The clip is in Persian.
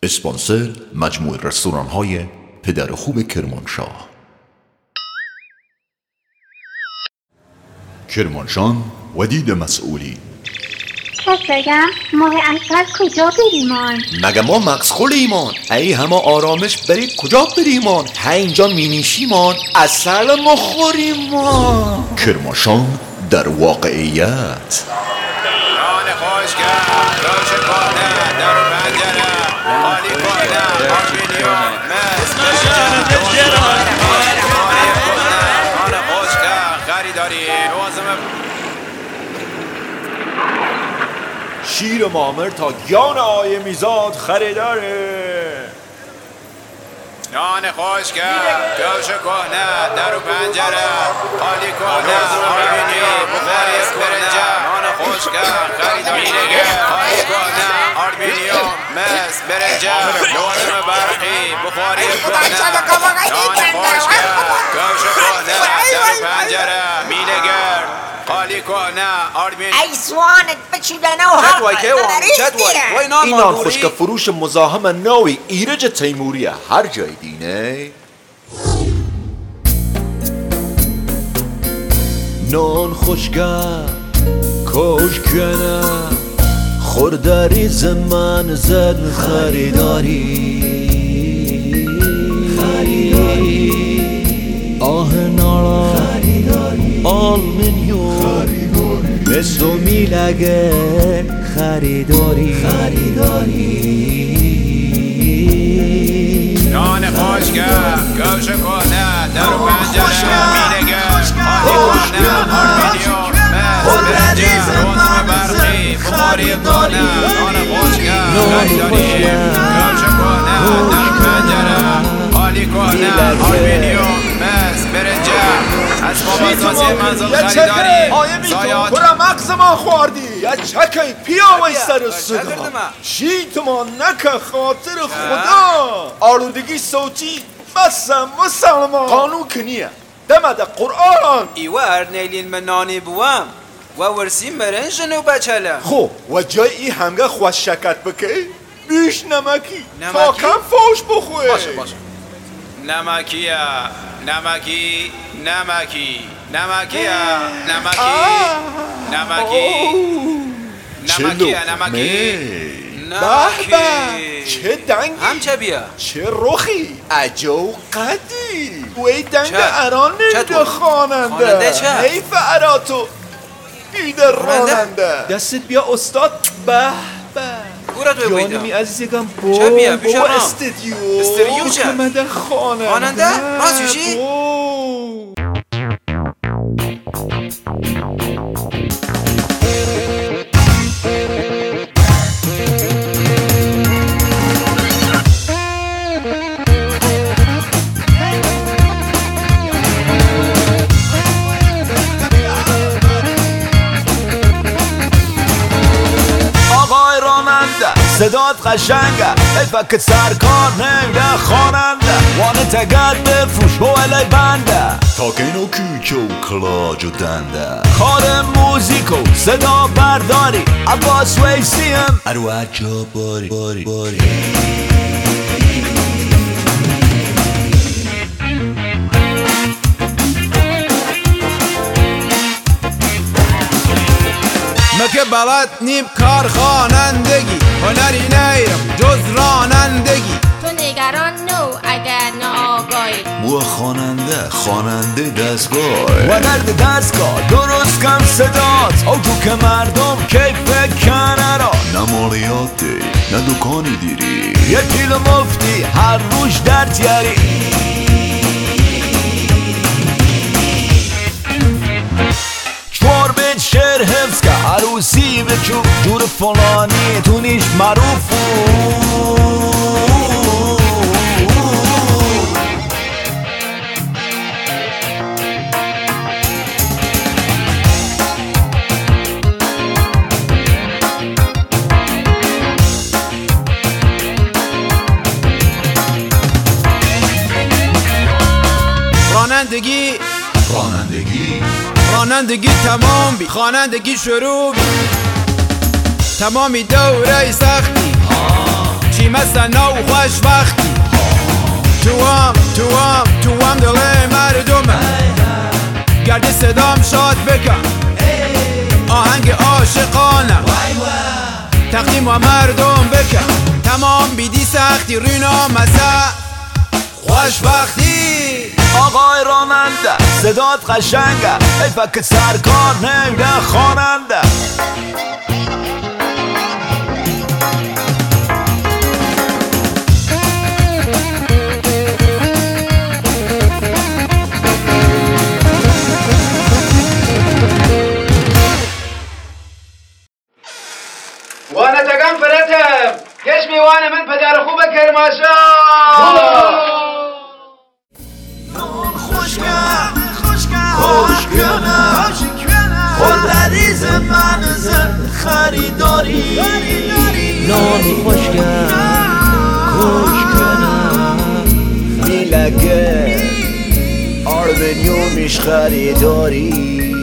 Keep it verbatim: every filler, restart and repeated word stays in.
اسپانسر مجموعه رستوران های پدر خوب کرمانشاه. کرمانشان ودید مسئولی. پس بگم ماه اصل کجا بریمان؟ مگه ما مغز خولیمان؟ ای همه آرامش برید کجا بریمان؟ ها اینجا مینیشیمان اصل مخوریمان. کرمانشان در واقعیت نان خوشگل روش کنه در پنجره خالی کنه آلومینیوم مس بشه نان خوشگل خریداری لازمه شیر مامر تا گیان آیه میزاد خریداره. نان خوشگل گوش کنه در پنجره خالی کنه آلومینیوم مس برنجه نان خوشگل خریداری خالی کنه آلومینیوم مس برنجه لازم برقی بخاری کنه نان خوشگل گوش کنه در پنجره میلگر خالی کنه آلومینیوم ای سوانت بچیدنه و هر وای که وای این نان خوشگل فروش مزاحم نوی ایرج تیموریه هر جای دینه. نان خوشگل کوشکنه خورداری زمان زد خریداری خریداری آه نارا آلمینیوم مثل میلگر خریداری خریداری نان خوشگل گوش کنه در پنجره میلگر خالی کنه آلومینیوم مس برنجه لازم برقی بخاری کنه نان خوشگل خریداری گوش کنه در پنجره خالی کنه آلومینیوم مس برنجه اسباب اساسی منزل خریداری سایات برا مغز ما خوردی یا چکی پیامای سر صدا شیط ما نکه خاطر خدا آلودگی صوتی بسم مسلمان قانون کنیه دمد قرآن ایوار نیلین من نانی بوام و ورسی مرنجن و بچله. خب و جای ای همگه خوش شکت بکی بیش نمکی تا کم فوش بخواه. باشه باشه نمکیه نمکی نمکی نمکیه نمکی نمکی نمکیه نمکی به به چه دنگی هم چه بیا چه رخی عجو قدی وی دنگ چه؟ اران چه نیده تو؟ خواننده خواننده چه؟ حیف اراتو بیده راننده دستت بیا استاد به به گورا توی جانمی بایدم عزیزگم چه بیا؟ با پیش بابا ما. استدیو استریو چه؟ مکمده خواننده خواننده؟ راست میشی؟ بو. آقای راننده صدات قشنگه ای فکت سرکار نمیده خواننده وانه تگد بفروش و الی بنده تاکینو کیچو کلاج و دنده کار موزیکو صدا برداری عباس ویسیم ارو عجا باری باری باری مکه بلد نیم کار خوانندگی هنری نیرم جز رانندگی. تو نگران نو اگر ناآگاهی مو خواننده خواننده دستگاه و درد دستگاه درست کم صدات او تو که مردم کیف کنه را نه مالیاتی نه دکانی دیری یه کیلو مفتی هر روش در تیاری چور بیت شعر حفظ که عروسی بچو جور فلانی تو نیش معروفو رانندگی رانندگی رانندگی تمام بی خوانندگی شروع بی تمامی دوره سختی باشی مثل نو خوشبختی توام توام توام دل مردمه گرد صدام شاد بکن آهنگ عاشقانه تقدیم و مردم بکن تمام بیدی سختی رینا مسا خوشبختی آقای راننده صدات قشنگه ای فکر سرکار نمیده خواننده وانا تقام فرتم كشمي وانا من پدر خوب کرماشا خوشگم خوشگم خوردریز من زن خریداری نانی خوشگم خوشگم میلگه آرمنیو میش خریداری